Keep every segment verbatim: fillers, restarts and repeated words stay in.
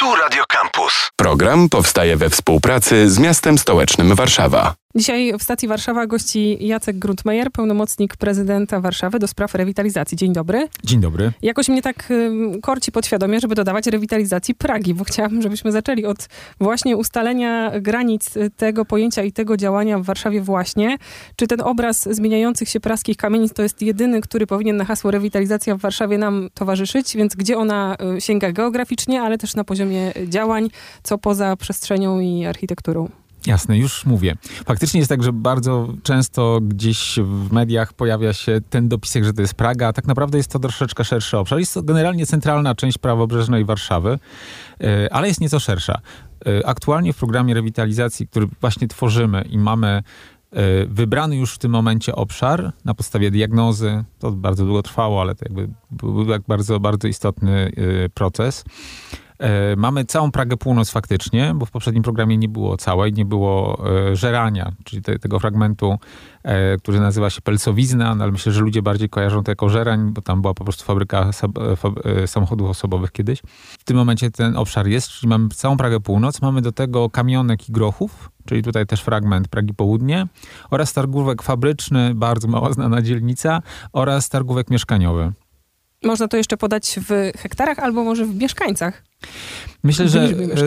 Tu Radio Campus. Program powstaje we współpracy z miastem stołecznym Warszawa. Dzisiaj w stacji Warszawa gości Jacek Grundmeier, pełnomocnik prezydenta Warszawy do spraw rewitalizacji. Dzień dobry. Dzień dobry. Jakoś mnie tak y, korci podświadomie, żeby dodawać rewitalizacji Pragi, bo chciałabym, żebyśmy zaczęli od właśnie ustalenia granic tego pojęcia i tego działania w Warszawie właśnie. Czy ten obraz zmieniających się praskich kamienic to jest jedyny, który powinien na hasło rewitalizacja w Warszawie nam towarzyszyć, więc gdzie ona sięga geograficznie, ale też na poziomie działań, co poza przestrzenią i architekturą? Jasne, już mówię. Faktycznie jest tak, że bardzo często gdzieś w mediach pojawia się ten dopisek, że to jest Praga, a tak naprawdę jest to troszeczkę szerszy obszar. Jest to generalnie centralna część prawobrzeżnej Warszawy, ale jest nieco szersza. Aktualnie w programie rewitalizacji, który właśnie tworzymy i mamy wybrany już w tym momencie obszar na podstawie diagnozy, to bardzo długo trwało, ale to jakby był bardzo, bardzo istotny proces. Mamy całą Pragę Północ faktycznie, bo w poprzednim programie nie było całej, nie było e, Żerania, czyli te, tego fragmentu, e, który nazywa się Pelcowizna, no ale myślę, że ludzie bardziej kojarzą to jako Żerań, bo tam była po prostu fabryka sab, fab, e, samochodów osobowych kiedyś. W tym momencie ten obszar jest, czyli mamy całą Pragę Północ, mamy do tego Kamionek i Grochów, czyli tutaj też fragment Pragi Południe, oraz targówek fabryczny, bardzo mało znana dzielnica, oraz targówek mieszkaniowy. Można to jeszcze podać w hektarach albo może w mieszkańcach? Myślę, że,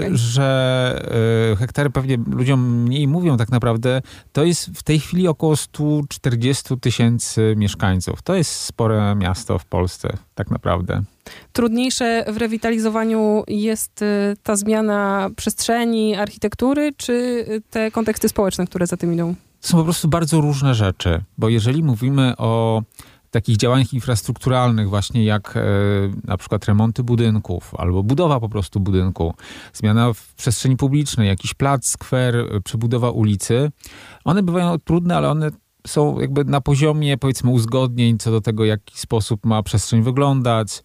że hektary pewnie ludziom mniej mówią tak naprawdę. To jest w tej chwili około sto czterdzieści tysięcy mieszkańców. To jest spore miasto w Polsce tak naprawdę. Trudniejsze w rewitalizowaniu jest ta zmiana przestrzeni, architektury, czy te konteksty społeczne, które za tym idą? To są po prostu bardzo różne rzeczy, bo jeżeli mówimy o takich działaniach infrastrukturalnych właśnie jak e, na przykład remonty budynków albo budowa po prostu budynku, zmiana w przestrzeni publicznej, jakiś plac, skwer, przebudowa ulicy. One bywają trudne, ale one są jakby na poziomie powiedzmy uzgodnień co do tego, w jaki sposób ma przestrzeń wyglądać,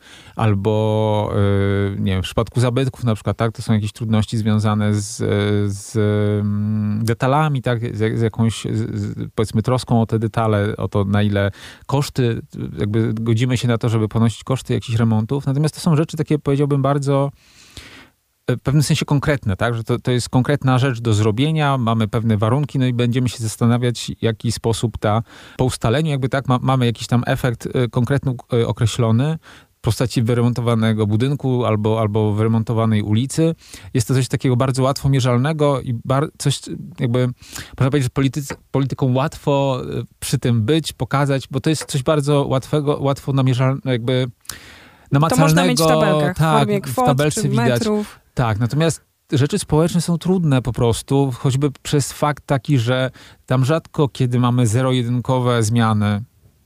albo yy, nie wiem, w przypadku zabytków na przykład, tak, to są jakieś trudności związane z, z detalami, tak, z, z jakąś z, powiedzmy troską o te detale, o to na ile koszty, jakby godzimy się na to, żeby ponosić koszty jakichś remontów, natomiast to są rzeczy takie, powiedziałbym, bardzo w pewnym sensie konkretne, tak? Że to, to jest konkretna rzecz do zrobienia, mamy pewne warunki, no i będziemy się zastanawiać, w jaki sposób ta, po ustaleniu jakby tak, ma, mamy jakiś tam efekt y, konkretny, y, określony w postaci wyremontowanego budynku albo, albo wyremontowanej ulicy. Jest to coś takiego bardzo łatwo mierzalnego i bar, coś jakby, można powiedzieć, że politycy, polityką łatwo y, przy tym być, pokazać, bo to jest coś bardzo łatwego, łatwo namierzalnego, jakby namacalnego. To można mieć w tabelkach, tak, w formie kwot, w tabelce czy widać. metrów. Tak, natomiast rzeczy społeczne są trudne po prostu, choćby przez fakt taki, że tam rzadko kiedy mamy zero-jedynkowe zmiany.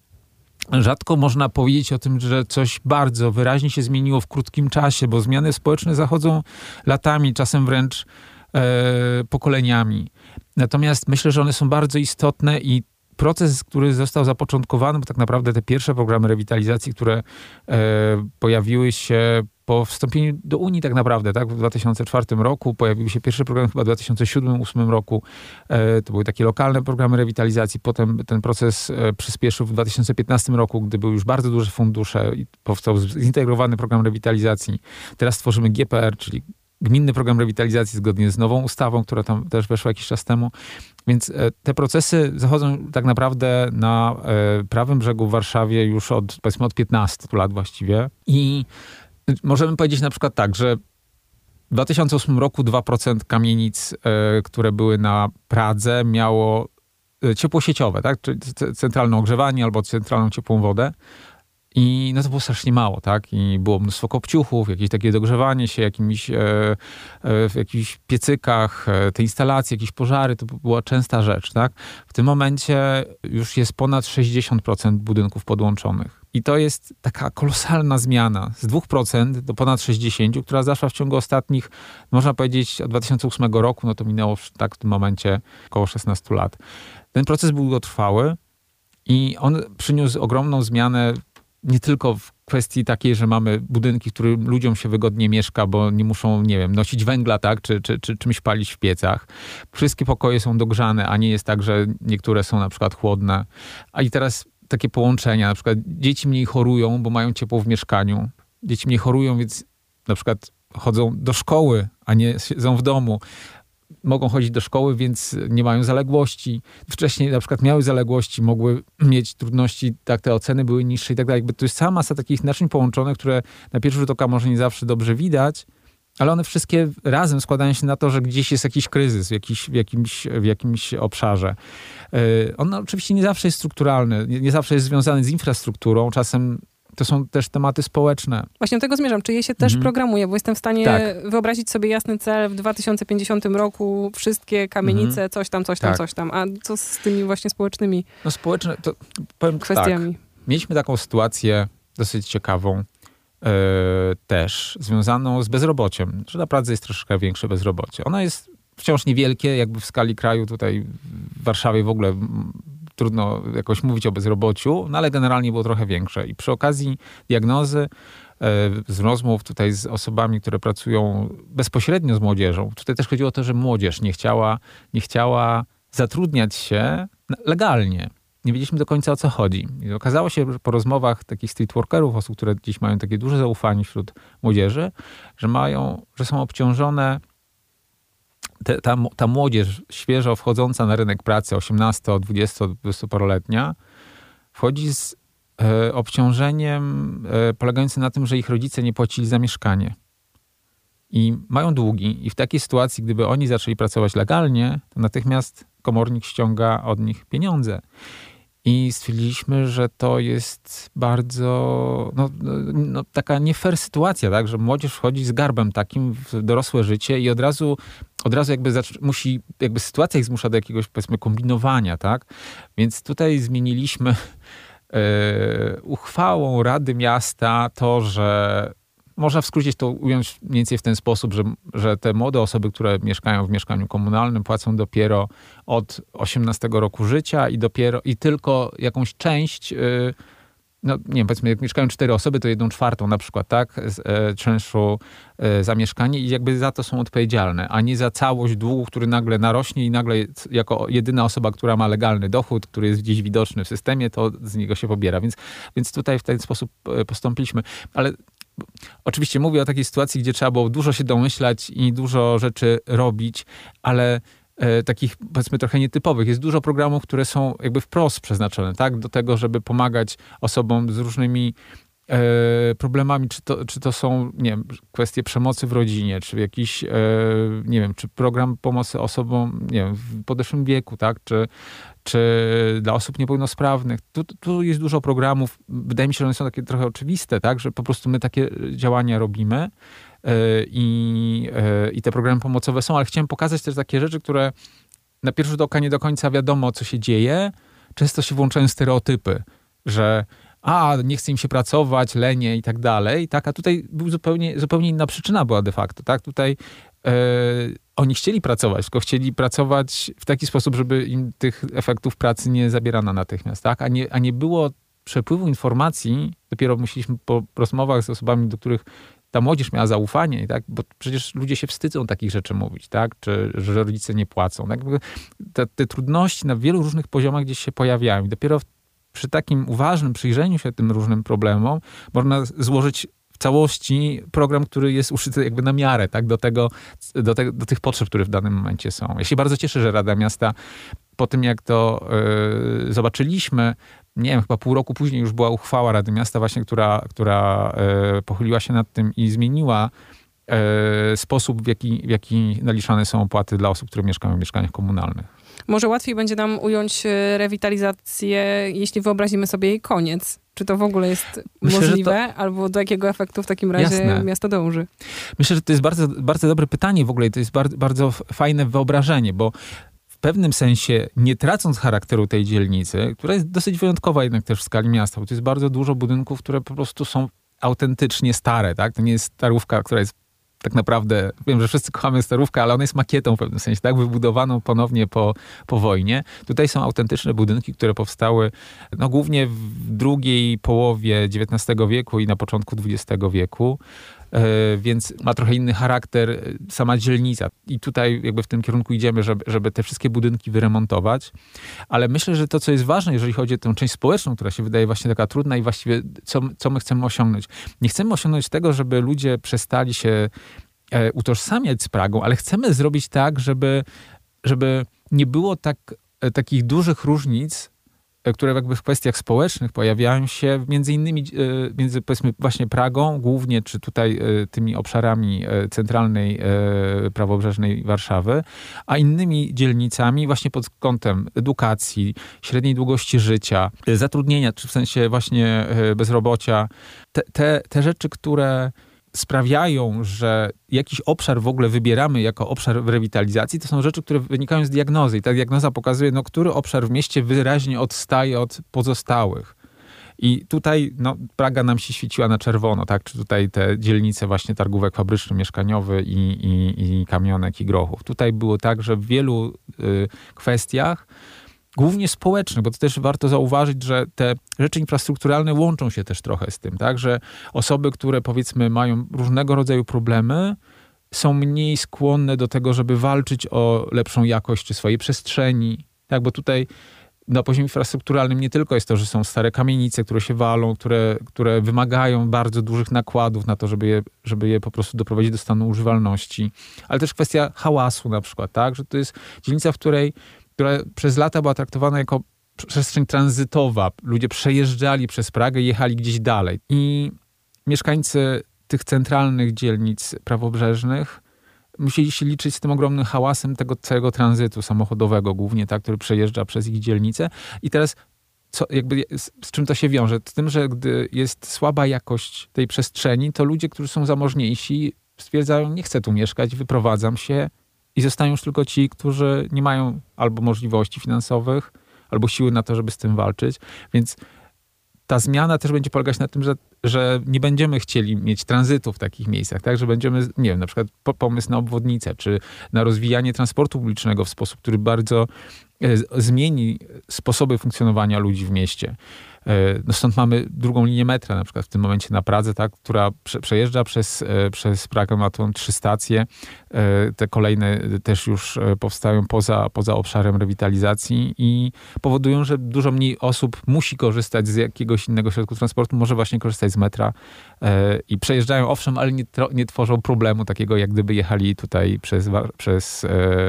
Rzadko można powiedzieć o tym, że coś bardzo wyraźnie się zmieniło w krótkim czasie, bo zmiany społeczne zachodzą latami, czasem wręcz e, pokoleniami. Natomiast myślę, że one są bardzo istotne i proces, który został zapoczątkowany, bo tak naprawdę te pierwsze programy rewitalizacji, które e, pojawiły się po wstąpieniu do Unii tak naprawdę, tak, w dwa tysiące czwartym roku, pojawił się pierwszy program chyba w dwa tysiące siódmym dwa tysiące ósmym roku. E, to były takie lokalne programy rewitalizacji. Potem ten proces e, przyspieszył w dwa tysiące piętnastym roku, gdy były już bardzo duże fundusze i powstał zintegrowany program rewitalizacji. Teraz tworzymy G P R, czyli Gminny Program Rewitalizacji zgodnie z nową ustawą, która tam też weszła jakiś czas temu. Więc e, te procesy zachodzą tak naprawdę na e, prawym brzegu w Warszawie już od, powiedzmy, od piętnastu lat właściwie. I możemy powiedzieć na przykład tak, że w dwa tysiące ósmym roku dwa procent kamienic, e, które były na Pradze, miało ciepło sieciowe, tak? Czyli centralne ogrzewanie albo centralną ciepłą wodę. I no to było strasznie mało, tak? I było mnóstwo kopciuchów, jakieś takie dogrzewanie się, jakimiś, e, e, w jakichś piecykach, e, te instalacje, jakieś pożary, to była częsta rzecz, tak? W tym momencie już jest ponad sześćdziesiąt procent budynków podłączonych. I to jest taka kolosalna zmiana z dwóch procent do ponad sześćdziesięciu procent, która zaszła w ciągu ostatnich, można powiedzieć, od dwa tysiące ósmego roku, no to minęło tak w tym momencie około szesnastu lat. Ten proces był długotrwały i on przyniósł ogromną zmianę nie tylko w kwestii takiej, że mamy budynki, w których ludziom się wygodnie mieszka, bo nie muszą, nie wiem, nosić węgla, tak, czy, czy, czy czymś palić w piecach. Wszystkie pokoje są dogrzane, a nie jest tak, że niektóre są na przykład chłodne. A i teraz takie połączenia, na przykład dzieci mniej chorują, bo mają ciepło w mieszkaniu. Dzieci mniej chorują, więc na przykład chodzą do szkoły, a nie siedzą w domu. Mogą chodzić do szkoły, więc nie mają zaległości. Wcześniej na przykład miały zaległości, mogły mieć trudności, tak, te oceny były niższe i tak dalej. Jakby to jest cała masa takich naczyń połączonych, które na pierwszy rzut oka może nie zawsze dobrze widać, ale one wszystkie razem składają się na to, że gdzieś jest jakiś kryzys w, jakiś, w, jakimś, w jakimś obszarze. Yy, on oczywiście nie zawsze jest strukturalny, nie, nie zawsze jest związany z infrastrukturą, czasem to są też tematy społeczne. Właśnie do tego zmierzam. Czy je się też mhm. programuje? Bo jestem w stanie tak. wyobrazić sobie jasny cel w dwa tysiące pięćdziesiątym roku, wszystkie kamienice, mhm. coś tam, coś tam, tak. coś tam. A co z tymi właśnie społecznymi no społeczne, to powiem kwestiami? Tak. Mieliśmy taką sytuację dosyć ciekawą yy, też, związaną z bezrobociem. Że na Pradze jest troszkę większe bezrobocie. Ono jest wciąż niewielkie, jakby w skali kraju tutaj w Warszawie w ogóle trudno jakoś mówić o bezrobociu, no ale generalnie było trochę większe. I przy okazji diagnozy, z rozmów tutaj z osobami, które pracują bezpośrednio z młodzieżą, tutaj też chodziło o to, że młodzież nie chciała, nie chciała zatrudniać się legalnie. Nie wiedzieliśmy do końca, o co chodzi. I okazało się po rozmowach takich streetworkerów, osób, które dziś mają takie duże zaufanie wśród młodzieży, że mają, że są obciążone Te, ta, ta młodzież świeżo wchodząca na rynek pracy, osiemnasto, dwudziesto, dwudziestoparoletnia, wchodzi z e, obciążeniem e, polegającym na tym, że ich rodzice nie płacili za mieszkanie. I mają długi. I w takiej sytuacji, gdyby oni zaczęli pracować legalnie, to natychmiast komornik ściąga od nich pieniądze. I stwierdziliśmy, że to jest bardzo no, no, taka nie fair sytuacja, tak? Że młodzież wchodzi z garbem takim w dorosłe życie i od razu, od razu jakby zac- musi, jakby sytuacja ich zmusza do jakiegoś, powiedzmy, kombinowania, tak? Więc tutaj zmieniliśmy yy, uchwałą Rady Miasta to, że można w skrócie to ująć mniej więcej w ten sposób, że, że te młode osoby, które mieszkają w mieszkaniu komunalnym, płacą dopiero od osiemnastego roku życia i dopiero i tylko jakąś część, yy, no nie wiem, powiedzmy, jak mieszkają cztery osoby, to jedną czwartą na przykład, tak, z e, czynszu e, za mieszkanie i jakby za to są odpowiedzialne, a nie za całość długu, który nagle narośnie i nagle jako jedyna osoba, która ma legalny dochód, który jest gdzieś widoczny w systemie, to z niego się pobiera. Więc, więc tutaj w ten sposób postąpiliśmy. Ale oczywiście mówię o takiej sytuacji, gdzie trzeba było dużo się domyślać i dużo rzeczy robić, ale e, takich, powiedzmy, trochę nietypowych. Jest dużo programów, które są jakby wprost przeznaczone, tak, do tego, żeby pomagać osobom z różnymi e, problemami, czy to, czy to są, nie wiem, kwestie przemocy w rodzinie, czy jakiś, e, nie wiem, czy program pomocy osobom, nie wiem, w podeszłym wieku, tak, czy czy dla osób niepełnosprawnych. Tu, tu jest dużo programów. Wydaje mi się, że one są takie trochę oczywiste, tak, że po prostu my takie działania robimy yy, i, yy, i te programy pomocowe są, ale chciałem pokazać też takie rzeczy, które na pierwszy rzut oka nie do końca wiadomo, co się dzieje. Często się włączają stereotypy, że a, nie chce im się pracować, lenie i tak dalej, tak, a tutaj był zupełnie, zupełnie inna przyczyna była de facto, tak, tutaj yy, oni chcieli pracować, tylko chcieli pracować w taki sposób, żeby im tych efektów pracy nie zabierano natychmiast, tak? A nie, a nie było przepływu informacji, dopiero musieliśmy po rozmowach z osobami, do których ta młodzież miała zaufanie, tak? Bo przecież ludzie się wstydzą takich rzeczy mówić, tak? Czy że rodzice nie płacą. Tak? Te, te trudności na wielu różnych poziomach gdzieś się pojawiają i dopiero w, przy takim uważnym przyjrzeniu się tym różnym problemom można złożyć w całości program, który jest uszyty jakby na miarę, tak, do tego, do, te, do tych potrzeb, które w danym momencie są. Ja się bardzo cieszę, że Rada Miasta po tym, jak to yy, zobaczyliśmy, nie wiem, chyba pół roku później już była uchwała Rady Miasta właśnie, która, która yy, pochyliła się nad tym i zmieniła yy, sposób, w jaki, w jaki naliczane są opłaty dla osób, które mieszkają w mieszkaniach komunalnych. Może łatwiej będzie nam ująć rewitalizację, jeśli wyobrazimy sobie jej koniec. Czy to w ogóle jest Myślę, możliwe? To... Albo do jakiego efektu w takim razie Jasne. miasto dąży? Myślę, że to jest bardzo, bardzo dobre pytanie w ogóle i to jest bardzo, bardzo fajne wyobrażenie, bo w pewnym sensie, nie tracąc charakteru tej dzielnicy, która jest dosyć wyjątkowa jednak też w skali miasta, bo to jest bardzo dużo budynków, które po prostu są autentycznie stare, tak? To nie jest starówka, która jest tak naprawdę, wiem, że wszyscy kochamy starówkę, ale ona jest makietą w pewnym sensie, tak? Wybudowaną ponownie po, po wojnie. Tutaj są autentyczne budynki, które powstały no, głównie w drugiej połowie dziewiętnastego wieku i na początku dwudziestego wieku. Więc ma trochę inny charakter sama dzielnica. I tutaj jakby w tym kierunku idziemy, żeby, żeby te wszystkie budynki wyremontować. Ale myślę, że to, co jest ważne, jeżeli chodzi o tę część społeczną, która się wydaje właśnie taka trudna i właściwie co, co my chcemy osiągnąć. Nie chcemy osiągnąć tego, żeby ludzie przestali się e, utożsamiać z Pragą, ale chcemy zrobić tak, żeby, żeby nie było tak, e, takich dużych różnic, które jakby w kwestiach społecznych pojawiają się między innymi, między powiedzmy właśnie Pragą głównie, czy tutaj tymi obszarami centralnej prawobrzeżnej Warszawy, a innymi dzielnicami właśnie pod kątem edukacji, średniej długości życia, zatrudnienia, czy w sensie właśnie bezrobocia. Te, te, te rzeczy, które sprawiają, że jakiś obszar w ogóle wybieramy jako obszar w rewitalizacji, to są rzeczy, które wynikają z diagnozy. I ta diagnoza pokazuje, no, który obszar w mieście wyraźnie odstaje od pozostałych. I tutaj no, Praga nam się świeciła na czerwono, tak? Czy tutaj te dzielnice właśnie targówek fabryczny, mieszkaniowy i, i, i Kamionek i Grochów. Tutaj było tak, że w wielu y, kwestiach głównie społecznych, bo to też warto zauważyć, że te rzeczy infrastrukturalne łączą się też trochę z tym, tak, że osoby, które powiedzmy mają różnego rodzaju problemy, są mniej skłonne do tego, żeby walczyć o lepszą jakość czy swojej przestrzeni, tak, bo tutaj na poziomie infrastrukturalnym nie tylko jest to, że są stare kamienice, które się walą, które, które wymagają bardzo dużych nakładów na to, żeby je, żeby je po prostu doprowadzić do stanu używalności, ale też kwestia hałasu na przykład, tak, że to jest dzielnica, w której która przez lata była traktowana jako przestrzeń tranzytowa. Ludzie przejeżdżali przez Pragę i jechali gdzieś dalej. I mieszkańcy tych centralnych dzielnic prawobrzeżnych musieli się liczyć z tym ogromnym hałasem tego całego tranzytu samochodowego głównie, tak, który przejeżdża przez ich dzielnicę. I teraz co, jakby z, z czym to się wiąże? Z tym, że gdy jest słaba jakość tej przestrzeni, to ludzie, którzy są zamożniejsi, stwierdzają, nie chcę tu mieszkać, wyprowadzam się. I zostają już tylko ci, którzy nie mają albo możliwości finansowych, albo siły na to, żeby z tym walczyć. Więc ta zmiana też będzie polegać na tym, że, że nie będziemy chcieli mieć tranzytu w takich miejscach, tak? Że będziemy, nie wiem, na przykład pomysł na obwodnicę, czy na rozwijanie transportu publicznego w sposób, który bardzo e, zmieni sposoby funkcjonowania ludzi w mieście. No stąd mamy drugą linię metra na przykład w tym momencie na Pradze, tak, która prze, przejeżdża przez, przez Pragę, ma tą trzy stacje. Te kolejne też już powstają poza, poza obszarem rewitalizacji i powodują, że dużo mniej osób musi korzystać z jakiegoś innego środku transportu, może właśnie korzystać z metra i przejeżdżają owszem, ale nie, nie tworzą problemu takiego, jak gdyby jechali tutaj przez, przez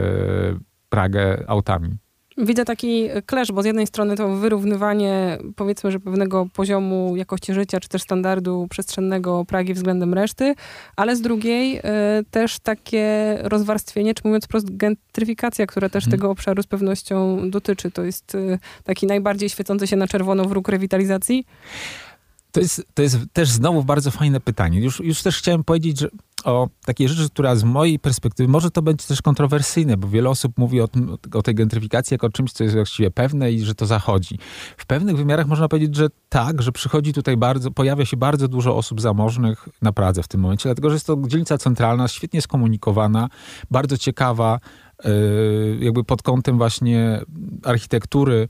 Pragę autami. Widzę taki clash, bo z jednej strony to wyrównywanie, powiedzmy, że pewnego poziomu jakości życia, czy też standardu przestrzennego Pragi względem reszty, ale z drugiej y, też takie rozwarstwienie, czy mówiąc wprost gentryfikacja, która też hmm. tego obszaru z pewnością dotyczy. To jest y, taki najbardziej świecący się na czerwono wróg rewitalizacji. To jest, to jest też znowu bardzo fajne pytanie. Już, już też chciałem powiedzieć, że o takiej rzeczy, która z mojej perspektywy, może to będzie też kontrowersyjne, bo wiele osób mówi o, tym, o tej gentryfikacji jako o czymś, co jest właściwie pewne i że to zachodzi. W pewnych wymiarach można powiedzieć, że tak, że przychodzi tutaj bardzo, pojawia się bardzo dużo osób zamożnych na Pradze w tym momencie, dlatego, że jest to dzielnica centralna, świetnie skomunikowana, bardzo ciekawa, yy, jakby pod kątem właśnie architektury.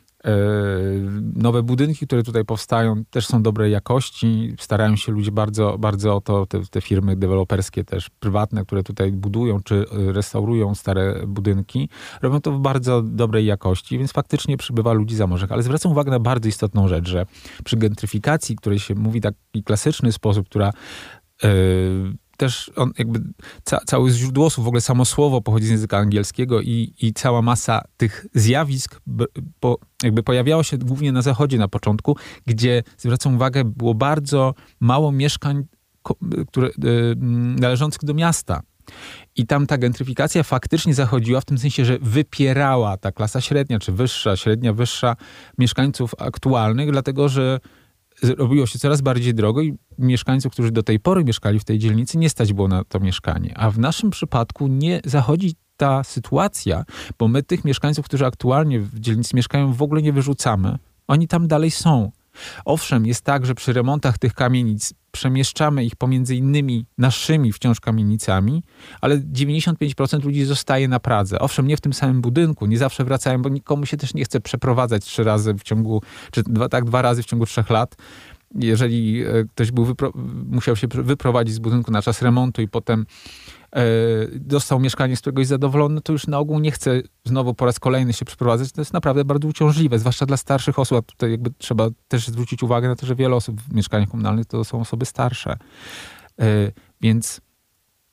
Nowe budynki, które tutaj powstają, też są dobrej jakości. Starają się ludzie bardzo, bardzo o to, te, te firmy deweloperskie też prywatne, które tutaj budują czy restaurują stare budynki, robią to w bardzo dobrej jakości, więc faktycznie przybywa ludzi zamożnych. Ale zwracam uwagę na bardzo istotną rzecz, że przy gentryfikacji, której się mówi w taki klasyczny sposób, która yy, też on jakby ca, cały źródłosłów, w ogóle samo słowo pochodzi z języka angielskiego i, i cała masa tych zjawisk b, po, jakby pojawiało się głównie na zachodzie na początku, gdzie, zwracam uwagę, było bardzo mało mieszkań które, y, należących do miasta. I tam ta gentryfikacja faktycznie zachodziła w tym sensie, że wypierała ta klasa średnia, czy wyższa, średnia, wyższa mieszkańców aktualnych, dlatego że robiło się coraz bardziej drogo i mieszkańców, którzy do tej pory mieszkali w tej dzielnicy, nie stać było na to mieszkanie. A w naszym przypadku nie zachodzi ta sytuacja, bo my tych mieszkańców, którzy aktualnie w dzielnicy mieszkają, w ogóle nie wyrzucamy. Oni tam dalej są. Owszem, jest tak, że przy remontach tych kamienic przemieszczamy ich pomiędzy innymi naszymi wciąż kamienicami, ale dziewięćdziesiąt pięć procent ludzi zostaje na Pradze. Owszem, nie w tym samym budynku, nie zawsze wracają, bo nikomu się też nie chce przeprowadzać trzy razy w ciągu, czy dwa, tak dwa razy w ciągu trzech lat. Jeżeli ktoś był wypro- musiał się wyprowadzić z budynku na czas remontu i potem e, dostał mieszkanie, z którego jest zadowolony, to już na ogół nie chce znowu po raz kolejny się przeprowadzać. To jest naprawdę bardzo uciążliwe, zwłaszcza dla starszych osób. A tutaj jakby trzeba też zwrócić uwagę na to, że wiele osób w mieszkaniach komunalnych to są osoby starsze. E, więc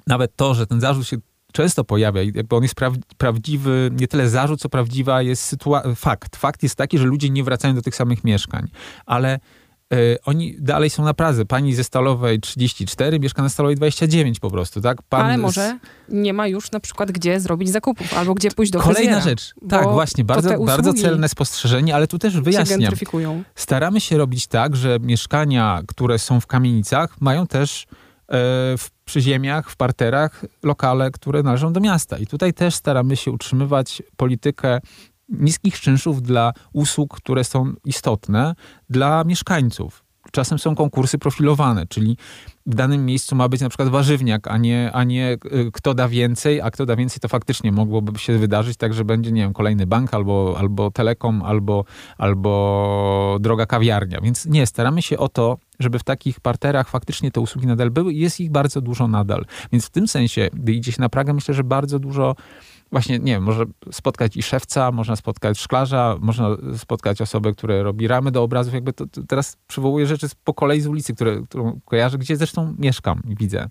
nawet to, że ten zarzut się często pojawia i jakby on jest pra- prawdziwy, nie tyle zarzut, co prawdziwa jest sytua- fakt. Fakt jest taki, że ludzie nie wracają do tych samych mieszkań, ale y, oni dalej są na Pradze. Pani ze Stalowej trzydzieści cztery mieszka na Stalowej dwadzieścia dziewięć po prostu, tak? Pan ale może z... nie ma już na przykład gdzie zrobić zakupów, albo gdzie pójść do Kolejna fryzjera, rzecz. Tak, właśnie, bardzo, bardzo celne spostrzeżenie, ale tu też wyjaśniam. Staramy się robić tak, że mieszkania, które są w kamienicach, mają też w przyziemiach, w parterach lokale, które należą do miasta. I tutaj też staramy się utrzymywać politykę niskich czynszów dla usług, które są istotne dla mieszkańców. Czasem są konkursy profilowane, czyli w danym miejscu ma być na przykład warzywniak, a nie, a nie kto da więcej, a kto da więcej to faktycznie mogłoby się wydarzyć tak, że będzie, nie wiem, kolejny bank albo, albo telekom, albo, albo droga kawiarnia. Więc nie, staramy się o to, żeby w takich parterach faktycznie te usługi nadal były i jest ich bardzo dużo nadal. Więc w tym sensie, gdy idzie się na Pragę, myślę, że bardzo dużo właśnie, nie wiem, może spotkać i szewca, można spotkać szklarza, można spotkać osobę, która robi ramy do obrazów. Jakby to, to teraz przywołuję rzeczy po kolei z ulicy, które, którą kojarzę, gdzie zresztą mieszkam i widzę.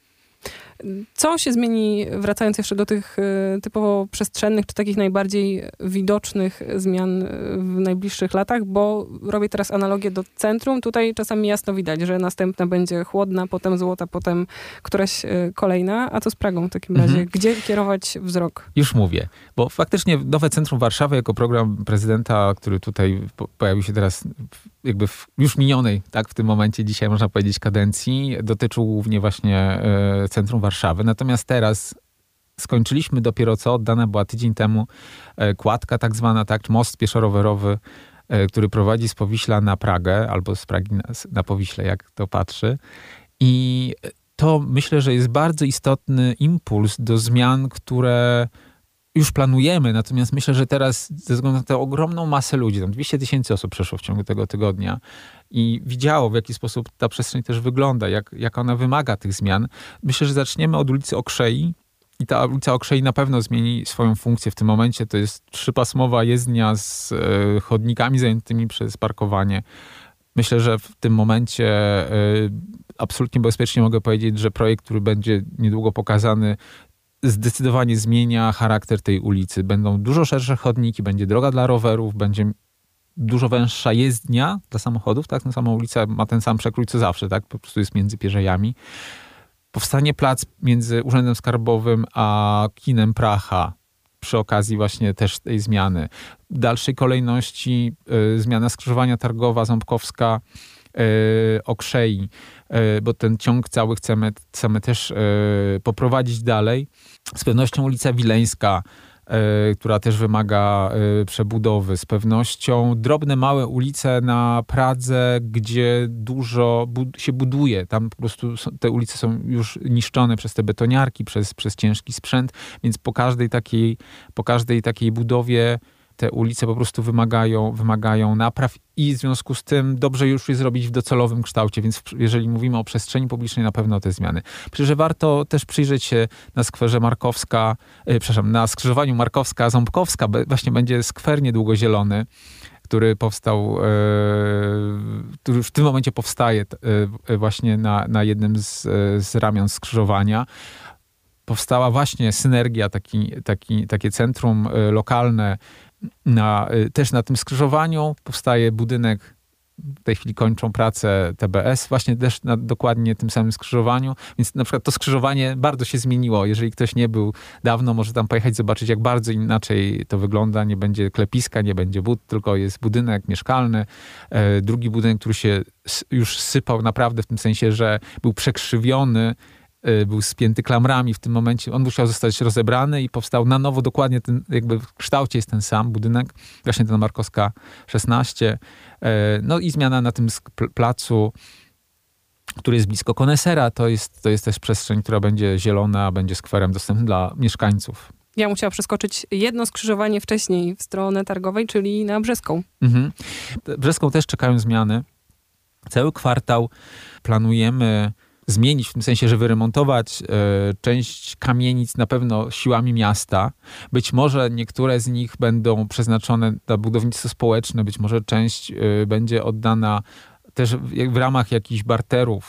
Co się zmieni, wracając jeszcze do tych y, typowo przestrzennych, czy takich najbardziej widocznych zmian w najbliższych latach, bo robię teraz analogię do centrum. Tutaj czasami jasno widać, że następna będzie Chłodna, potem Złota, potem któraś y, kolejna. A co z Pragą w takim razie? Mhm. Gdzie kierować wzrok? Już mówię, bo faktycznie Nowe Centrum Warszawy jako program prezydenta, który tutaj pojawił się teraz jakby w już minionej, tak, w tym momencie dzisiaj można powiedzieć kadencji, dotyczył głównie właśnie y, Centrum Warszawy. Natomiast teraz skończyliśmy dopiero co, oddana była tydzień temu y, kładka tak zwana, tak, most pieszo-rowerowy, y, który prowadzi z Powiśla na Pragę, albo z Pragi na, na Powiśle, jak to patrzy. I to myślę, że jest bardzo istotny impuls do zmian, które już planujemy, natomiast myślę, że teraz ze względu na tę ogromną masę ludzi, tam dwieście tysięcy osób przeszło w ciągu tego tygodnia i widziało, w jaki sposób ta przestrzeń też wygląda, jak, jak ona wymaga tych zmian. Myślę, że zaczniemy od ulicy Okrzei i ta ulica Okrzei na pewno zmieni swoją funkcję w tym momencie. To jest trzypasmowa jezdnia z e, chodnikami zajętymi przez parkowanie. Myślę, że w tym momencie e, absolutnie bezpiecznie mogę powiedzieć, że projekt, który będzie niedługo pokazany, zdecydowanie zmienia charakter tej ulicy. Będą dużo szersze chodniki, będzie droga dla rowerów, będzie dużo węższa jezdnia dla samochodów, tak? Ta sama ulica ma ten sam przekrój co zawsze, tak? Po prostu jest między Pierzejami. Powstanie plac między Urzędem Skarbowym a kinem Praha przy okazji właśnie też tej zmiany. W dalszej kolejności y, zmiana skrzyżowania Targowa, Ząbkowska, y, Okrzei, y, bo ten ciąg cały chcemy, chcemy też y, poprowadzić dalej. Z pewnością ulica Wileńska, y, która też wymaga y, przebudowy. Z pewnością drobne, małe ulice na Pradze, gdzie dużo bud- się buduje. Tam po prostu są, te ulice są już niszczone przez te betoniarki, przez, przez ciężki sprzęt, więc po każdej takiej, po każdej takiej budowie te ulice po prostu wymagają, wymagają napraw i w związku z tym dobrze już je zrobić w docelowym kształcie, więc jeżeli mówimy o przestrzeni publicznej, na pewno te zmiany. Myślę, że warto też przyjrzeć się na skwerze Markowska, yy, przepraszam, na skrzyżowaniu Markowska-Ząbkowska, właśnie będzie skwer niedługo zielony, który powstał, yy, który w tym momencie powstaje yy, właśnie na, na jednym z, yy, z ramion skrzyżowania. Powstała właśnie synergia, taki, taki, takie centrum y, lokalne na, y, też na tym skrzyżowaniu. Powstaje budynek, w tej chwili kończą pracę T B S, właśnie też na dokładnie tym samym skrzyżowaniu. Więc na przykład to skrzyżowanie bardzo się zmieniło. Jeżeli ktoś nie był dawno, może tam pojechać, zobaczyć, jak bardzo inaczej to wygląda. Nie będzie klepiska, nie będzie wód, tylko jest budynek mieszkalny. E, drugi budynek, który się s- już sypał naprawdę w tym sensie, że był przekrzywiony, był spięty klamrami w tym momencie. On musiał zostać rozebrany i powstał na nowo dokładnie ten, jakby w kształcie jest ten sam budynek, właśnie ten Markowska szesnaście. No i zmiana na tym placu, który jest blisko Konesera, to jest, to jest też przestrzeń, która będzie zielona, będzie skwerem dostępnym dla mieszkańców. Ja musiała przeskoczyć jedno skrzyżowanie wcześniej w stronę Targowej, czyli na Brzeską. Mhm. Brzeską też czekają zmiany. Cały kwartał planujemy zmienić, w tym sensie, że wyremontować y, część kamienic na pewno siłami miasta. Być może niektóre z nich będą przeznaczone na budownictwo społeczne, być może część y, będzie oddana też w, w ramach jakichś barterów,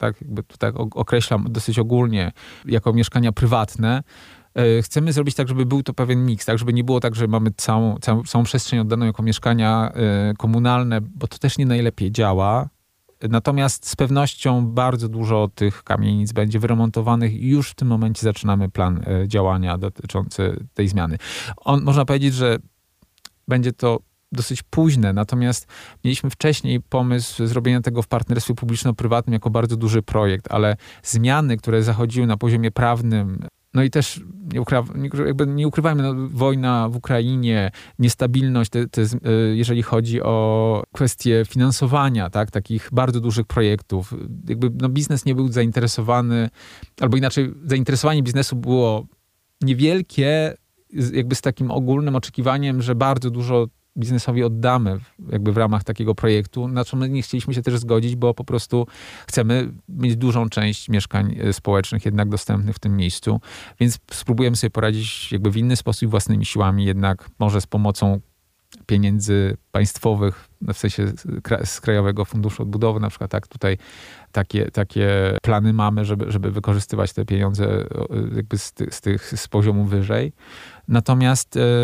tak, jakby tutaj określam dosyć ogólnie, jako mieszkania prywatne. Chcemy zrobić tak, żeby był to pewien miks, tak, żeby nie było tak, że mamy całą, całą, całą przestrzeń oddaną jako mieszkania komunalne, bo to też nie najlepiej działa. Natomiast z pewnością bardzo dużo tych kamienic będzie wyremontowanych i już w tym momencie zaczynamy plan działania dotyczący tej zmiany. On, można powiedzieć, że będzie to dosyć późne, natomiast mieliśmy wcześniej pomysł zrobienia tego w partnerstwie publiczno-prywatnym jako bardzo duży projekt, ale zmiany, które zachodziły na poziomie prawnym, no i też nie, ukrywa, jakby nie ukrywajmy, no, wojna w Ukrainie, niestabilność, te, te, jeżeli chodzi o kwestie finansowania, tak, takich bardzo dużych projektów. Jakby no, biznes nie był zainteresowany, albo inaczej, zainteresowanie biznesu było niewielkie, jakby z takim ogólnym oczekiwaniem, że bardzo dużo biznesowi oddamy jakby w ramach takiego projektu, na co my nie chcieliśmy się też zgodzić, bo po prostu chcemy mieć dużą część mieszkań społecznych jednak dostępnych w tym miejscu, więc spróbujemy sobie poradzić jakby w inny sposób własnymi siłami, jednak może z pomocą pieniędzy państwowych, w sensie z Krajowego Funduszu Odbudowy na przykład, tak, tutaj takie, takie plany mamy, żeby, żeby wykorzystywać te pieniądze jakby z, ty, z tych z poziomu wyżej. Natomiast yy,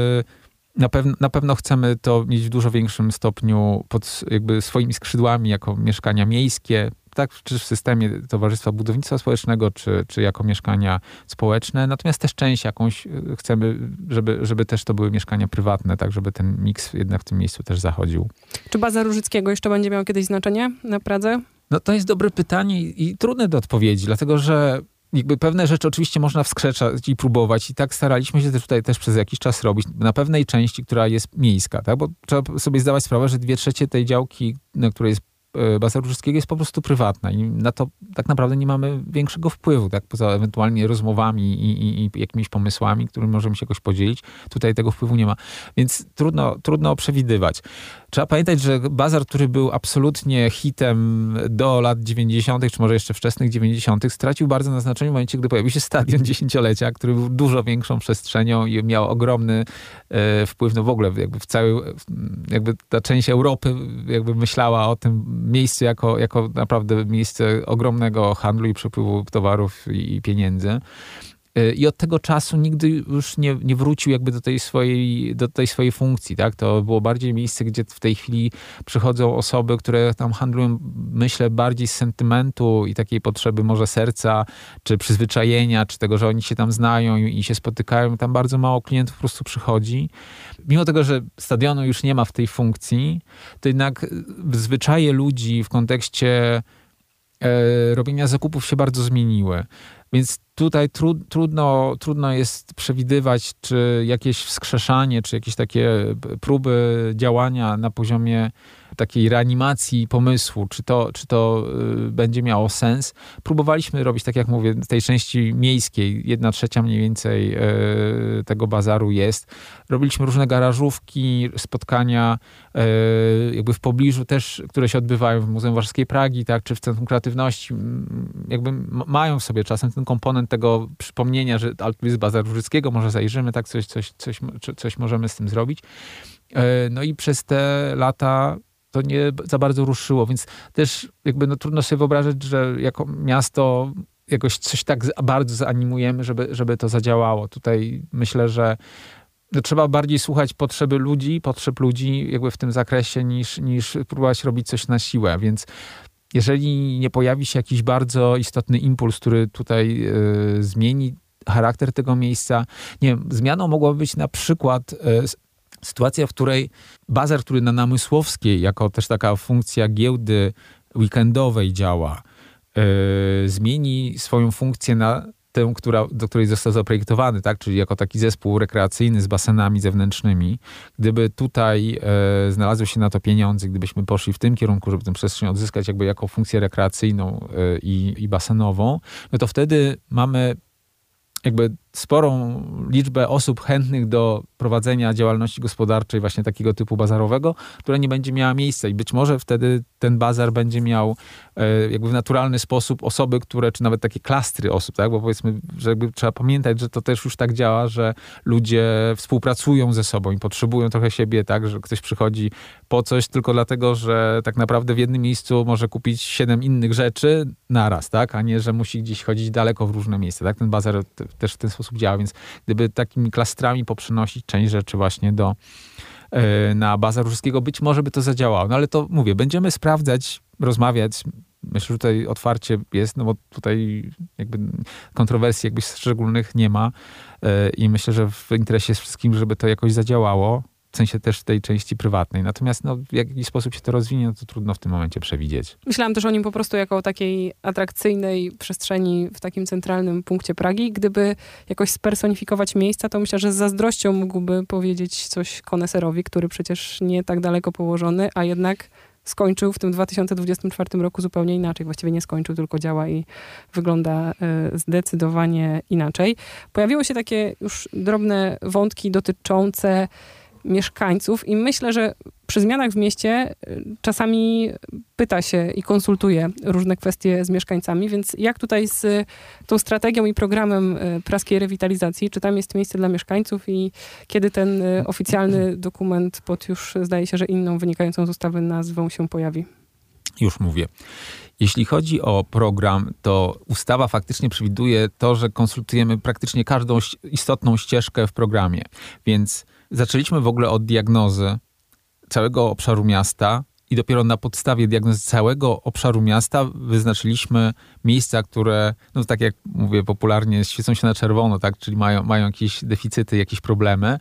Na pewno, na pewno chcemy to mieć w dużo większym stopniu pod jakby swoimi skrzydłami jako mieszkania miejskie, tak, czy w systemie Towarzystwa Budownictwa Społecznego, czy, czy jako mieszkania społeczne. Natomiast też część jakąś chcemy, żeby, żeby też to były mieszkania prywatne, tak, żeby ten miks jednak w tym miejscu też zachodził. Czy Bazar Różyckiego jeszcze będzie miał kiedyś znaczenie na Pradze? No to jest dobre pytanie i, i trudne do odpowiedzi, dlatego że jakby pewne rzeczy oczywiście można wskrzeszać i próbować i tak staraliśmy się też tutaj też przez jakiś czas robić na pewnej części, która jest miejska, tak? Bo trzeba sobie zdawać sprawę, że dwie trzecie tej działki, na której jest Bazaru Różyckiego, jest po prostu prywatna i na to tak naprawdę nie mamy większego wpływu, tak? Poza ewentualnie rozmowami i, i, i jakimiś pomysłami, którymi możemy się jakoś podzielić. Tutaj tego wpływu nie ma. Więc trudno, trudno przewidywać. Trzeba pamiętać, że bazar, który był absolutnie hitem do lat dziewięćdziesiątych, czy może jeszcze wczesnych dziewięćdziesiątych, stracił bardzo na znaczeniu w momencie, gdy pojawił się stadion dziesięciolecia, który był dużo większą przestrzenią i miał ogromny e, wpływ, no w ogóle jakby w całej, jakby ta część Europy jakby myślała o tym miejscu jako, jako naprawdę miejsce ogromnego handlu i przepływu towarów i pieniędzy. I od tego czasu nigdy już nie, nie wrócił jakby do tej swojej, do tej swojej funkcji, tak? To było bardziej miejsce, gdzie w tej chwili przychodzą osoby, które tam handlują, myślę, bardziej z sentymentu i takiej potrzeby może serca, czy przyzwyczajenia, czy tego, że oni się tam znają i, i się spotykają. Tam bardzo mało klientów po prostu przychodzi. Mimo tego, że stadionu już nie ma w tej funkcji, to jednak zwyczaje ludzi w kontekście e, robienia zakupów się bardzo zmieniły. Więc tutaj tru, trudno, trudno jest przewidywać, czy jakieś wskrzeszanie, czy jakieś takie próby działania na poziomie takiej reanimacji pomysłu, czy to, czy to y, będzie miało sens. Próbowaliśmy robić, tak jak mówię, w tej części miejskiej, jedna trzecia mniej więcej y, tego bazaru jest. Robiliśmy różne garażówki, spotkania y, jakby w pobliżu też, które się odbywają w Muzeum Warszawskiej Pragi, tak, czy w Centrum Kreatywności. Jakby mają w sobie czasem ten komponent tego przypomnienia, że tu jest Bazar Różyckiego, może zajrzymy, tak, coś, coś, coś, coś możemy z tym zrobić. Y, no i przez te lata to nie za bardzo ruszyło, więc też jakby no, trudno sobie wyobrazić, że jako miasto jakoś coś tak bardzo zanimujemy, żeby, żeby to zadziałało. Tutaj myślę, że no, trzeba bardziej słuchać potrzeby ludzi, potrzeb ludzi jakby w tym zakresie, niż, niż próbować robić coś na siłę, więc jeżeli nie pojawi się jakiś bardzo istotny impuls, który tutaj y, zmieni charakter tego miejsca, nie wiem, zmianą mogłaby być na przykład y, sytuacja, w której bazar, który na Namysłowskiej, jako też taka funkcja giełdy weekendowej działa, yy, zmieni swoją funkcję na tę, która, do której został zaprojektowany, tak? Czyli jako taki zespół rekreacyjny z basenami zewnętrznymi. Gdyby tutaj yy, znalazły się na to pieniądze, gdybyśmy poszli w tym kierunku, żeby tę przestrzeń odzyskać jakby jako funkcję rekreacyjną yy, i, i basenową, no to wtedy mamy jakby sporą liczbę osób chętnych do prowadzenia działalności gospodarczej właśnie takiego typu bazarowego, która nie będzie miała miejsca i być może wtedy ten bazar będzie miał e, jakby w naturalny sposób osoby, które, czy nawet takie klastry osób, tak? Bo powiedzmy, że jakby trzeba pamiętać, że to też już tak działa, że ludzie współpracują ze sobą i potrzebują trochę siebie, tak? Że ktoś przychodzi po coś tylko dlatego, że tak naprawdę w jednym miejscu może kupić siedem innych rzeczy naraz, tak? A nie, że musi gdzieś chodzić daleko w różne miejsca, tak? Ten bazar t- też w ten sposób działa, więc gdyby takimi klastrami poprzenosić część rzeczy właśnie do na bazar Różyckiego, być może by to zadziałało. No ale to mówię, będziemy sprawdzać, rozmawiać. Myślę, że tutaj otwarcie jest, no bo tutaj jakby kontrowersji jakby szczególnych nie ma i myślę, że w interesie jest wszystkim, żeby to jakoś zadziałało, w sensie też tej części prywatnej. Natomiast no, w jaki sposób się to rozwinie, no to trudno w tym momencie przewidzieć. Myślałam też o nim po prostu jako o takiej atrakcyjnej przestrzeni w takim centralnym punkcie Pragi. Gdyby jakoś spersonifikować miejsca, to myślę, że z zazdrością mógłby powiedzieć coś koneserowi, który przecież nie tak daleko położony, a jednak skończył w tym dwa tysiące dwudziestym czwartym roku zupełnie inaczej. Właściwie nie skończył, tylko działa i wygląda y, zdecydowanie inaczej. Pojawiły się takie już drobne wątki dotyczące mieszkańców i myślę, że przy zmianach w mieście czasami pyta się i konsultuje różne kwestie z mieszkańcami, więc jak tutaj z tą strategią i programem praskiej rewitalizacji, czy tam jest miejsce dla mieszkańców i kiedy ten oficjalny dokument pod już, zdaje się, że inną wynikającą z ustawy nazwą się pojawi? Już mówię. Jeśli chodzi o program, to ustawa faktycznie przewiduje to, że konsultujemy praktycznie każdą istotną ścieżkę w programie, więc zaczęliśmy w ogóle od diagnozy całego obszaru miasta i dopiero na podstawie diagnozy całego obszaru miasta wyznaczyliśmy miejsca, które, no tak jak mówię popularnie, świecą się na czerwono, tak, czyli mają, mają jakieś deficyty, jakieś problemy.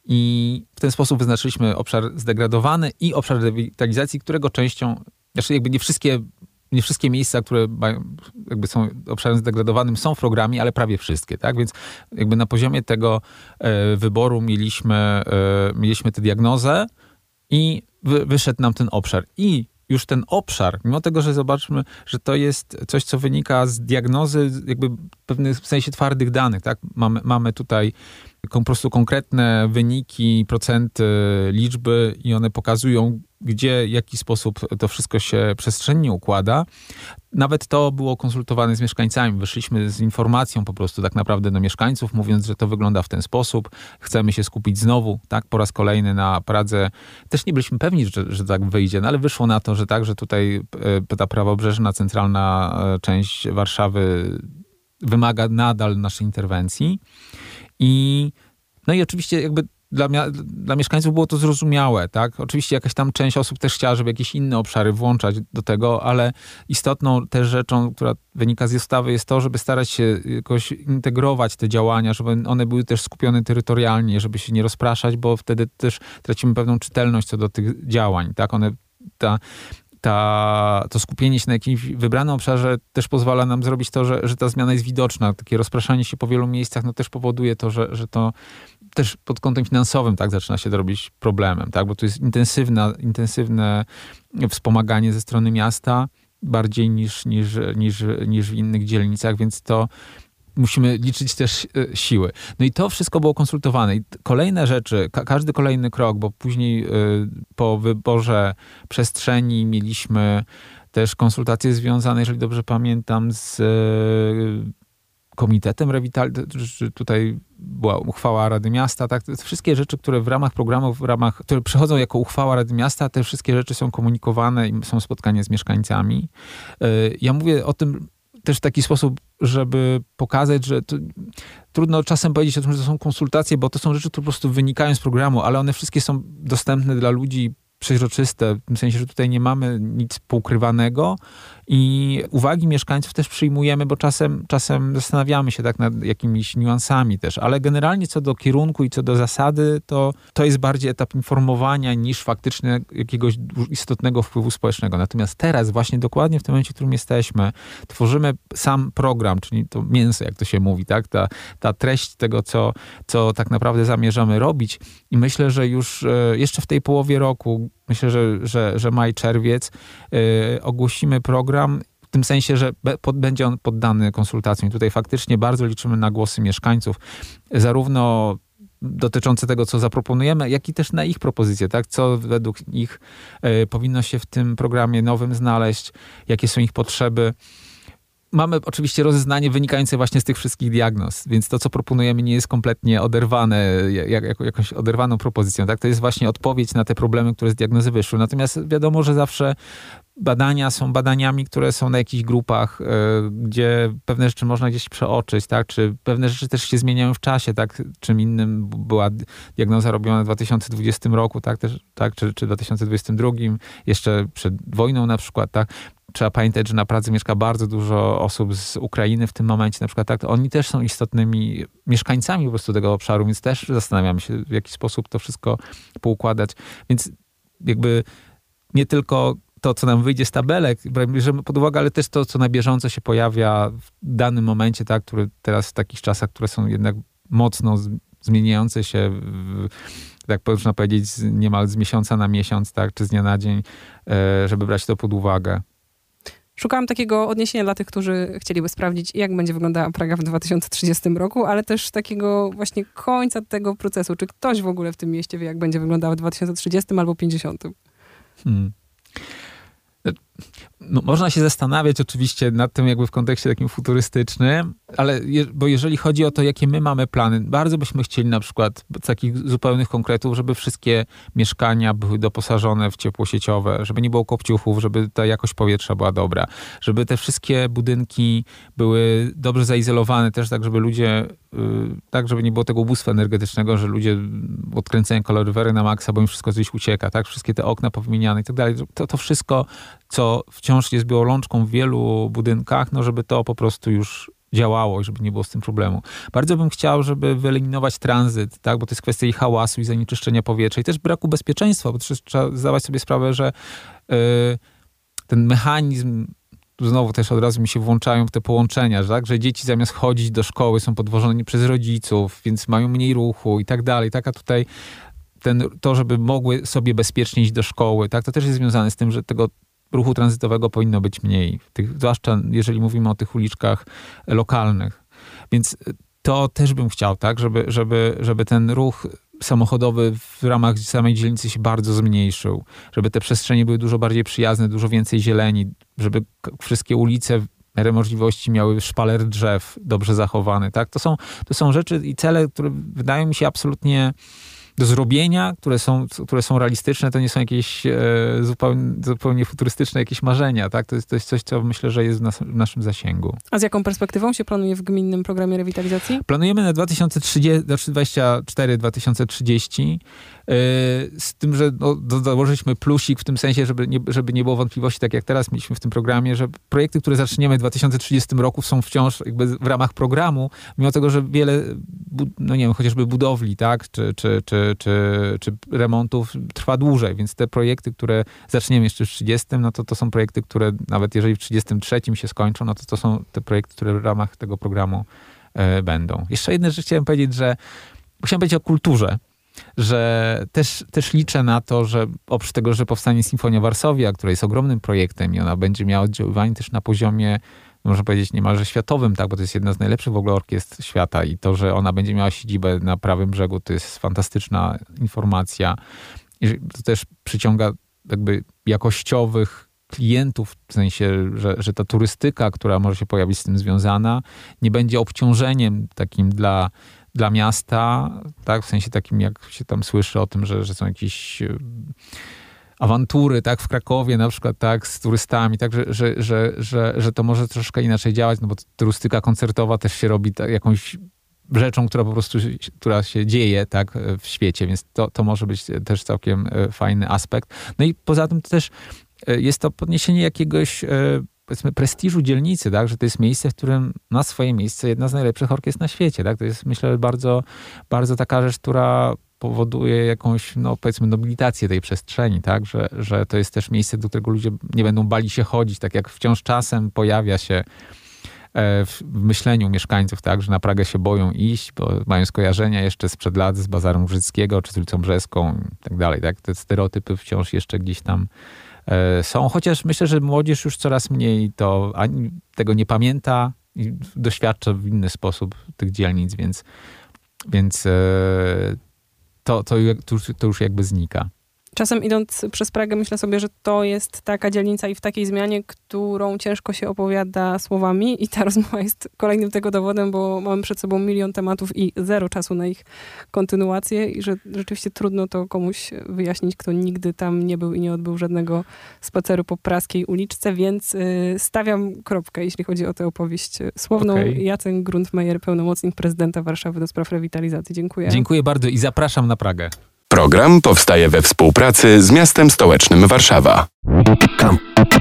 I w ten sposób wyznaczyliśmy obszar zdegradowany i obszar rewitalizacji, którego częścią, znaczy jakby nie wszystkie Nie wszystkie miejsca, które mają, jakby są obszarem zdegradowanym, są w programie, ale prawie wszystkie, tak? Więc jakby na poziomie tego e, wyboru mieliśmy, e, mieliśmy tę diagnozę i wy, wyszedł nam ten obszar. I już ten obszar, mimo tego, że zobaczmy, że to jest coś, co wynika z diagnozy, jakby w pewnym sensie twardych danych, tak? Mamy, mamy tutaj po prostu konkretne wyniki, procenty, liczby i one pokazują, gdzie, w jaki sposób to wszystko się przestrzennie układa. Nawet to było konsultowane z mieszkańcami. Wyszliśmy z informacją po prostu tak naprawdę do mieszkańców, mówiąc, że to wygląda w ten sposób. Chcemy się skupić znowu, tak, po raz kolejny na Pradze. Też nie byliśmy pewni, że, że tak wyjdzie, no ale wyszło na to, że tak, że tutaj ta prawobrzeżna, centralna część Warszawy wymaga nadal naszej interwencji. I no i oczywiście jakby Dla, dla mieszkańców było to zrozumiałe, tak? Oczywiście jakaś tam część osób też chciała, żeby jakieś inne obszary włączać do tego, ale istotną też rzeczą, która wynika z ustawy, jest to, żeby starać się jakoś integrować te działania, żeby one były też skupione terytorialnie, żeby się nie rozpraszać, bo wtedy też tracimy pewną czytelność co do tych działań, tak? One, ta, ta, to skupienie się na jakimś wybranym obszarze też pozwala nam zrobić to, że, że ta zmiana jest widoczna. Takie rozpraszanie się po wielu miejscach no też powoduje to, że, że to też pod kątem finansowym tak zaczyna się to robić problemem, tak? Bo to jest intensywna, intensywne wspomaganie ze strony miasta bardziej niż, niż, niż, niż w innych dzielnicach, więc to musimy liczyć też siły. No i to wszystko było konsultowane. I kolejne rzeczy, ka- każdy kolejny krok, bo później y, po wyborze przestrzeni mieliśmy też konsultacje związane, jeżeli dobrze pamiętam, z y, Komitetem Rewitalizacji, tutaj była uchwała Rady Miasta, tak? Wszystkie rzeczy, które w ramach programów, w ramach, które przychodzą jako uchwała Rady Miasta, te wszystkie rzeczy są komunikowane i są spotkania z mieszkańcami. Ja mówię o tym też w taki sposób, żeby pokazać, że to, trudno czasem powiedzieć o tym, że to są konsultacje, bo to są rzeczy, które po prostu wynikają z programu, ale one wszystkie są dostępne dla ludzi, przeźroczyste, w tym sensie, że tutaj nie mamy nic poukrywanego i uwagi mieszkańców też przyjmujemy, bo czasem, czasem zastanawiamy się tak nad jakimiś niuansami też, ale generalnie co do kierunku i co do zasady, to, to jest bardziej etap informowania niż faktycznie jakiegoś istotnego wpływu społecznego. Natomiast teraz właśnie dokładnie w tym momencie, w którym jesteśmy, tworzymy sam program, czyli to mięso, jak to się mówi, tak? Ta, ta treść tego, co, co tak naprawdę zamierzamy robić i myślę, że już jeszcze w tej połowie roku, myślę, że, że, że maj, czerwiec yy, ogłosimy program, tym sensie, że be, pod, będzie on poddany konsultacjom. I tutaj faktycznie bardzo liczymy na głosy mieszkańców, zarówno dotyczące tego, co zaproponujemy, jak i też na ich propozycje, tak? Co według nich y, powinno się w tym programie nowym znaleźć, jakie są ich potrzeby. Mamy oczywiście rozeznanie wynikające właśnie z tych wszystkich diagnoz, więc to, co proponujemy, nie jest kompletnie oderwane, jak, jak, jakąś oderwaną propozycją. Tak? To jest właśnie odpowiedź na te problemy, które z diagnozy wyszły. Natomiast wiadomo, że zawsze badania są badaniami, które są na jakichś grupach, y, gdzie pewne rzeczy można gdzieś przeoczyć, tak? Czy pewne rzeczy też się zmieniają w czasie, tak? Czym innym była diagnoza robiona w dwa tysiące dwudziestym roku, tak? Też, tak? Czy, czy w dwa tysiące dwudziestym drugim, jeszcze przed wojną na przykład, tak? Trzeba pamiętać, że na Pradze mieszka bardzo dużo osób z Ukrainy w tym momencie, na przykład, tak? To oni też są istotnymi mieszkańcami po prostu tego obszaru, więc też zastanawiamy się, w jaki sposób to wszystko poukładać. Więc jakby nie tylko to, co nam wyjdzie z tabelek, bierzemy pod uwagę, ale też to, co na bieżąco się pojawia w danym momencie, tak, który teraz w takich czasach, które są jednak mocno zmieniające się, w, tak można powiedzieć, z, niemal z miesiąca na miesiąc, tak, czy z dnia na dzień, żeby brać to pod uwagę. Szukałam takiego odniesienia dla tych, którzy chcieliby sprawdzić, jak będzie wyglądała Praga w dwa tysiące trzydziestym roku, ale też takiego właśnie końca tego procesu. Czy ktoś w ogóle w tym mieście wie, jak będzie wyglądała w dwa tysiące trzydziestym albo pięćdziesiątym? Hmm. No, można się zastanawiać oczywiście nad tym jakby w kontekście takim futurystycznym, ale je, bo jeżeli chodzi o to, jakie my mamy plany, bardzo byśmy chcieli na przykład takich zupełnych konkretów, żeby wszystkie mieszkania były doposażone w ciepło sieciowe, żeby nie było kopciuchów, żeby ta jakość powietrza była dobra, żeby te wszystkie budynki były dobrze zaizolowane też tak, żeby ludzie, yy, tak, żeby nie było tego ubóstwa energetycznego, że ludzie odkręcają kaloryfery na maksa, bo im wszystko gdzieś ucieka, tak, wszystkie te okna powymieniane i tak dalej. To, to wszystko, co wciąż jest białolączką w wielu budynkach, no żeby to po prostu już działało i żeby nie było z tym problemu. Bardzo bym chciał, żeby wyeliminować tranzyt, tak, bo to jest kwestia i hałasu, i zanieczyszczenia powietrza, i też braku bezpieczeństwa, bo też trzeba zdawać sobie sprawę, że yy, ten mechanizm, tu znowu też od razu mi się włączają te połączenia, że, tak, że dzieci zamiast chodzić do szkoły są podwożone przez rodziców, więc mają mniej ruchu i tak dalej, tak, a tutaj ten, to, żeby mogły sobie bezpiecznie iść do szkoły, tak, to też jest związane z tym, że tego ruchu tranzytowego powinno być mniej, tych, zwłaszcza jeżeli mówimy o tych uliczkach lokalnych. Więc to też bym chciał, tak, żeby, żeby, żeby ten ruch samochodowy w ramach samej dzielnicy się bardzo zmniejszył, żeby te przestrzenie były dużo bardziej przyjazne, dużo więcej zieleni, żeby wszystkie ulice w miarę możliwości miały szpaler drzew dobrze zachowany, tak. To są, to są rzeczy i cele, które wydają mi się absolutnie do zrobienia, które są, które są realistyczne, to nie są jakieś e, zupełnie, zupełnie futurystyczne jakieś marzenia, tak? To jest, to jest coś, co myślę, że jest w, nas, w naszym zasięgu. A z jaką perspektywą się planuje w gminnym programie rewitalizacji? Planujemy na dwa tysiące trzydziesty, dwadzieścia cztery dwa tysiące trzydzieści, yy, z tym, że no, założyliśmy plusik w tym sensie, żeby nie, żeby nie było wątpliwości, tak jak teraz mieliśmy w tym programie, że projekty, które zaczniemy w dwa tysiące trzydziestym roku są wciąż jakby w ramach programu, mimo tego, że wiele, no nie wiem, chociażby budowli, tak? Czy, czy, czy Czy, czy remontów trwa dłużej, więc te projekty, które zaczniemy jeszcze w trzydziestym, no to to są projekty, które nawet jeżeli w trzydziestym trzecim się skończą, no to to są te projekty, które w ramach tego programu e, będą. Jeszcze jedno, że chciałem powiedzieć, że chciałem powiedzieć o kulturze, że też, też liczę na to, że oprócz tego, że powstanie Sinfonia Warszawia, która jest ogromnym projektem i ona będzie miała oddziaływanie też na poziomie, można powiedzieć, niemalże światowym, tak, bo to jest jedna z najlepszych w ogóle orkiestr świata i to, że ona będzie miała siedzibę na prawym brzegu, to jest fantastyczna informacja. I to też przyciąga jakby jakościowych klientów, w sensie, że, że ta turystyka, która może się pojawić z tym związana, nie będzie obciążeniem takim dla, dla miasta, tak, w sensie takim, jak się tam słyszy o tym, że, że są jakieś awantury, tak, w Krakowie na przykład, tak, z turystami, tak, że, że, że, że, że to może troszkę inaczej działać, no bo turystyka koncertowa też się robi tak, jakąś rzeczą, która po prostu, która się dzieje, tak, w świecie, więc to, to może być też całkiem fajny aspekt. No i poza tym to też jest to podniesienie jakiegoś, powiedzmy, prestiżu dzielnicy, tak, że to jest miejsce, w którym ma swoje miejsce jedna z najlepszych orkiestr na świecie, tak, to jest, myślę, bardzo, bardzo taka rzecz, która powoduje jakąś, no powiedzmy, nobilitację tej przestrzeni, tak, że, że to jest też miejsce, do którego ludzie nie będą bali się chodzić, tak jak wciąż czasem pojawia się w myśleniu mieszkańców, tak, że na Pragę się boją iść, bo mają skojarzenia jeszcze sprzed lat z Bazarem Różyckiego, czy z ulicą Brzeską i tak dalej, tak, te stereotypy wciąż jeszcze gdzieś tam e, są, chociaż myślę, że młodzież już coraz mniej to ani tego nie pamięta i doświadcza w inny sposób tych dzielnic, więc, więc e, to, to, to, już, to już jakby znika. Czasem idąc przez Pragę myślę sobie, że to jest taka dzielnica i w takiej zmianie, którą ciężko się opowiada słowami i ta rozmowa jest kolejnym tego dowodem, bo mamy przed sobą milion tematów i zero czasu na ich kontynuację i że rzeczywiście trudno to komuś wyjaśnić, kto nigdy tam nie był i nie odbył żadnego spaceru po praskiej uliczce, więc y, stawiam kropkę, jeśli chodzi o tę opowieść słowną. Okay. Jacek Grundmajer, pełnomocnik prezydenta Warszawy do spraw rewitalizacji. Dziękuję. Dziękuję bardzo i zapraszam na Pragę. Program powstaje we współpracy z miastem stołecznym Warszawa.